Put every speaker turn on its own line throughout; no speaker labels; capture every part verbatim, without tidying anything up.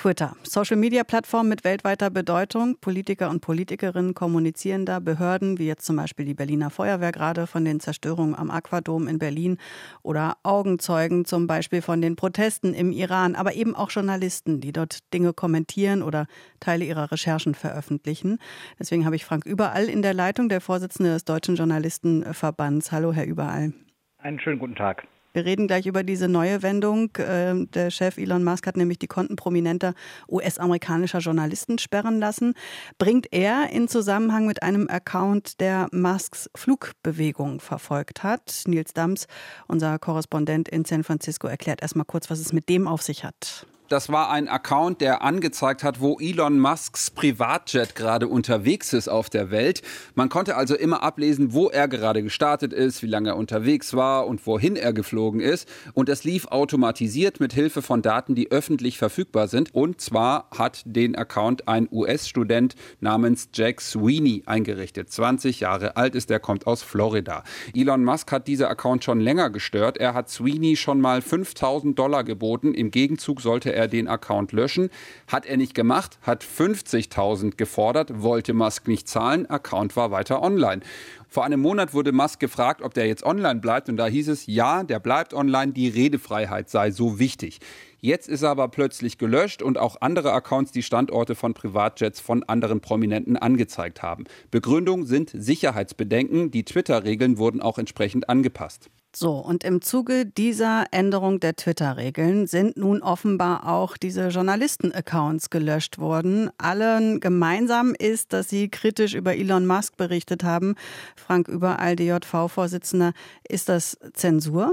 Twitter. Social-Media-Plattform mit weltweiter Bedeutung. Politiker und Politikerinnen kommunizieren da. Behörden, wie jetzt zum Beispiel die Berliner Feuerwehr gerade von den Zerstörungen am Aquadom in Berlin oder Augenzeugen zum Beispiel von den Protesten im Iran, aber eben auch Journalisten, die dort Dinge kommentieren oder Teile ihrer Recherchen veröffentlichen. Deswegen habe ich Frank Überall in der Leitung, der Vorsitzende des Deutschen Journalistenverbands. Hallo, Herr Überall.
Einen schönen guten Tag.
Wir reden gleich über diese neue Wendung. Der Chef Elon Musk hat nämlich die Konten prominenter U S-amerikanischer Journalisten sperren lassen. Bringt er in Zusammenhang mit einem Account, der Musks Flugbewegung verfolgt hat. Nils Dams, unser Korrespondent in San Francisco, erklärt erst mal kurz, was es mit dem auf sich hat.
Das war ein Account, der angezeigt hat, wo Elon Musks Privatjet gerade unterwegs ist auf der Welt. Man konnte also immer ablesen, wo er gerade gestartet ist, wie lange er unterwegs war und wohin er geflogen ist. Und es lief automatisiert mit Hilfe von Daten, die öffentlich verfügbar sind. Und zwar hat den Account ein U S-Student namens Jack Sweeney eingerichtet. zwanzig Jahre alt ist er, kommt aus Florida. Elon Musk hat diese Account schon länger gestört. Er hat Sweeney schon mal fünftausend Dollar geboten. Im Gegenzug sollte er er den Account löschen. Hat er nicht gemacht, hat fünfzigtausend gefordert, wollte Musk nicht zahlen, Account war weiter online. Vor einem Monat wurde Musk gefragt, ob der jetzt online bleibt und da hieß es, ja, der bleibt online, die Redefreiheit sei so wichtig. Jetzt ist er aber plötzlich gelöscht und auch andere Accounts, die Standorte von Privatjets von anderen Prominenten angezeigt haben. Begründung sind Sicherheitsbedenken, die Twitter-Regeln wurden auch entsprechend angepasst.
So, und im Zuge dieser Änderung der Twitter-Regeln sind nun offenbar auch diese Journalisten-Accounts gelöscht worden. Allen gemeinsam ist, dass sie kritisch über Elon Musk berichtet haben. Frank Überall, D J V-Vorsitzender, ist das Zensur?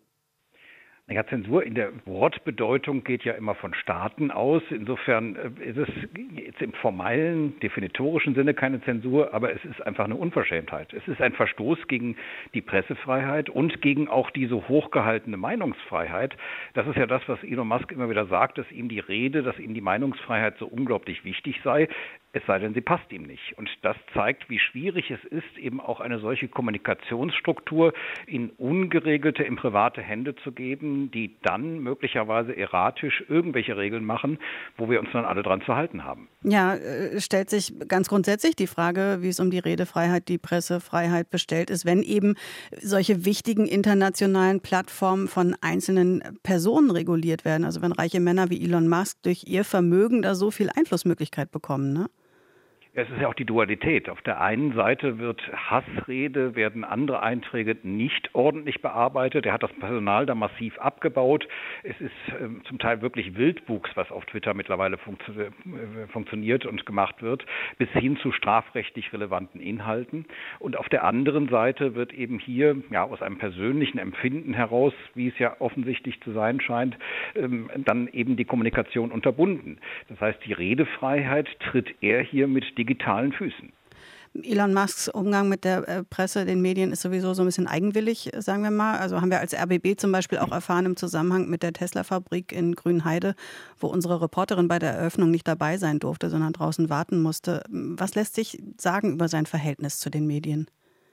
Ja, Zensur in der Wortbedeutung geht ja immer von Staaten aus. Insofern ist es jetzt im formellen, definitorischen Sinne keine Zensur, aber es ist einfach eine Unverschämtheit. Es ist ein Verstoß gegen die Pressefreiheit und gegen auch diese hochgehaltene Meinungsfreiheit. Das ist ja das, was Elon Musk immer wieder sagt, dass ihm die Rede, dass ihm die Meinungsfreiheit so unglaublich wichtig sei. Es sei denn, sie passt ihm nicht. Und das zeigt, wie schwierig es ist, eben auch eine solche Kommunikationsstruktur in ungeregelte, in private Hände zu geben, die dann möglicherweise erratisch irgendwelche Regeln machen, wo wir uns dann alle dran zu halten haben.
Ja, stellt sich ganz grundsätzlich die Frage, wie es um die Redefreiheit, die Pressefreiheit bestellt ist, wenn eben solche wichtigen internationalen Plattformen von einzelnen Personen reguliert werden. Also wenn reiche Männer wie Elon Musk durch ihr Vermögen da so viel Einflussmöglichkeit bekommen, ne?
Es ist ja auch die Dualität. Auf der einen Seite wird Hassrede, werden andere Einträge nicht ordentlich bearbeitet. Er hat das Personal da massiv abgebaut. Es ist ähm, zum Teil wirklich Wildwuchs, was auf Twitter mittlerweile funktio- äh, funktioniert und gemacht wird, bis hin zu strafrechtlich relevanten Inhalten. Und auf der anderen Seite wird eben hier ja aus einem persönlichen Empfinden heraus, wie es ja offensichtlich zu sein scheint, ähm, dann eben die Kommunikation unterbunden. Das heißt, die Redefreiheit tritt er hier mit digitalen Füßen.
Elon Musks Umgang mit der Presse, den Medien ist sowieso so ein bisschen eigenwillig, sagen wir mal. Also haben wir als R B B zum Beispiel auch erfahren im Zusammenhang mit der Tesla-Fabrik in Grünheide, wo unsere Reporterin bei der Eröffnung nicht dabei sein durfte, sondern draußen warten musste. Was lässt sich sagen über sein Verhältnis zu den Medien?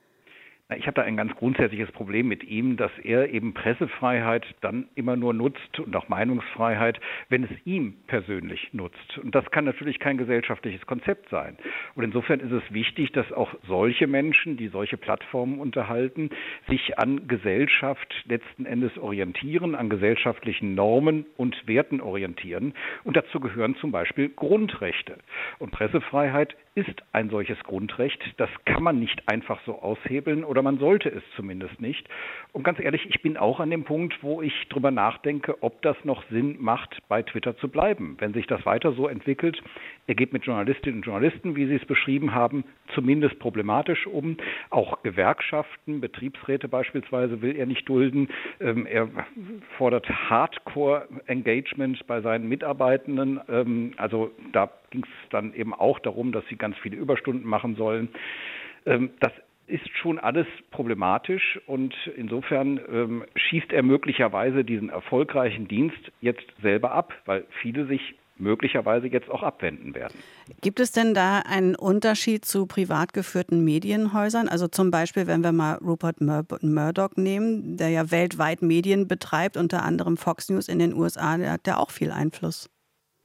Ich habe da ein ganz grundsätzliches Problem mit ihm, dass er eben Pressefreiheit dann immer nur nutzt und auch Meinungsfreiheit, wenn es ihm persönlich nutzt. Und das kann natürlich kein gesellschaftliches Konzept sein. Und insofern ist es wichtig, dass auch solche Menschen, die solche Plattformen unterhalten, sich an Gesellschaft letzten Endes orientieren, an gesellschaftlichen Normen und Werten orientieren. Und dazu gehören zum Beispiel Grundrechte. Und Pressefreiheit ist ein solches Grundrecht. Das kann man nicht einfach so aushebeln oder man sollte es zumindest nicht. Und ganz ehrlich, ich bin auch an dem Punkt, wo ich drüber nachdenke, ob das noch Sinn macht, bei Twitter zu bleiben. Wenn sich das weiter so entwickelt, er geht mit Journalistinnen und Journalisten, wie Sie es beschrieben haben, zumindest problematisch um. Auch Gewerkschaften, Betriebsräte beispielsweise will er nicht dulden. Ähm, er fordert Hardcore-Engagement bei seinen Mitarbeitenden. Ähm, also da ging es dann eben auch darum, dass sie ganz viele Überstunden machen sollen. Ähm, das ist schon alles problematisch und insofern ähm, schießt er möglicherweise diesen erfolgreichen Dienst jetzt selber ab, weil viele sich möglicherweise jetzt auch abwenden werden.
Gibt es denn da einen Unterschied zu privat geführten Medienhäusern? Also zum Beispiel, wenn wir mal Rupert Mur- Murdoch nehmen, der ja weltweit Medien betreibt, unter anderem Fox News in den U S A, der hat ja auch viel Einfluss.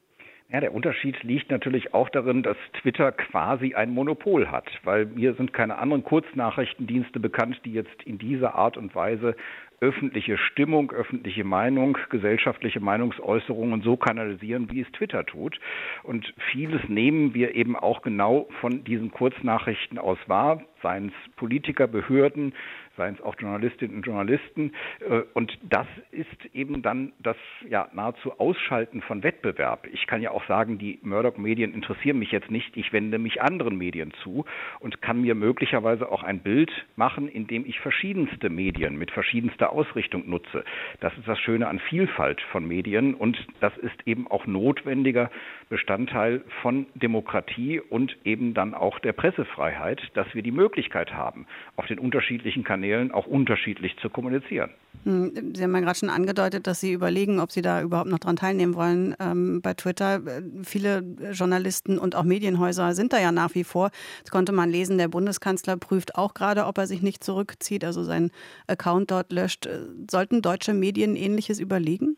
Ja, der Unterschied liegt natürlich auch darin, dass Twitter quasi ein Monopol hat, weil mir sind keine anderen Kurznachrichtendienste bekannt, die jetzt in dieser Art und Weise öffentliche Stimmung, öffentliche Meinung, gesellschaftliche Meinungsäußerungen so kanalisieren, wie es Twitter tut. Und vieles nehmen wir eben auch genau von diesen Kurznachrichten aus wahr, seien es Politiker, Behörden, seien es auch Journalistinnen und Journalisten. Und das ist eben dann das ja nahezu Ausschalten von Wettbewerb. Ich kann ja auch sagen, die Murdoch-Medien interessieren mich jetzt nicht. Ich wende mich anderen Medien zu und kann mir möglicherweise auch ein Bild machen, indem ich verschiedenste Medien mit verschiedenster Ausrichtung nutze. Das ist das Schöne an Vielfalt von Medien und das ist eben auch notwendiger Bestandteil von Demokratie und eben dann auch der Pressefreiheit, dass wir die Möglichkeit haben, auf den unterschiedlichen Kanälen auch unterschiedlich zu kommunizieren.
Sie haben ja gerade schon angedeutet, dass Sie überlegen, ob Sie da überhaupt noch dran teilnehmen wollen ähm, bei Twitter. Viele Journalisten und auch Medienhäuser sind da ja nach wie vor. Jetzt konnte man lesen, der Bundeskanzler prüft auch gerade, ob er sich nicht zurückzieht, also seinen Account dort löscht. Sollten deutsche Medien Ähnliches überlegen?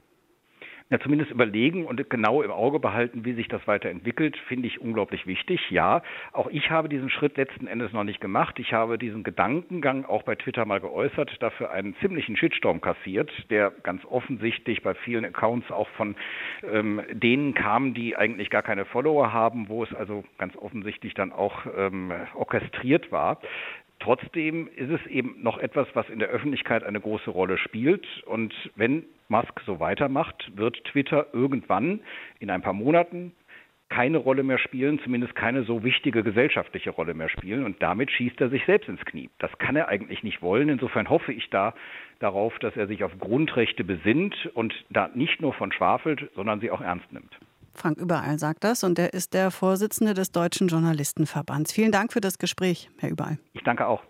Ja, zumindest überlegen und genau im Auge behalten, wie sich das weiterentwickelt, finde ich unglaublich wichtig. Ja, auch ich habe diesen Schritt letzten Endes noch nicht gemacht. Ich habe diesen Gedankengang auch bei Twitter mal geäußert, dafür einen ziemlichen Shitstorm kassiert, der ganz offensichtlich bei vielen Accounts auch von ähm, denen kam, die eigentlich gar keine Follower haben, wo es also ganz offensichtlich dann auch ähm, orchestriert war. Trotzdem ist es eben noch etwas, was in der Öffentlichkeit eine große Rolle spielt. Und wenn Musk so weitermacht, wird Twitter irgendwann in ein paar Monaten keine Rolle mehr spielen, zumindest keine so wichtige gesellschaftliche Rolle mehr spielen. Und damit schießt er sich selbst ins Knie. Das kann er eigentlich nicht wollen. Insofern hoffe ich da darauf, dass er sich auf Grundrechte besinnt und da nicht nur von schwafelt, sondern sie auch ernst nimmt.
Frank Überall sagt das und er ist der Vorsitzende des Deutschen Journalistenverbands. Vielen Dank für das Gespräch, Herr Überall.
Ich danke auch.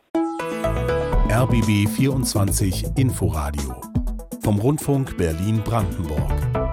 R B B vierundzwanzig Inforadio vom Rundfunk Berlin-Brandenburg.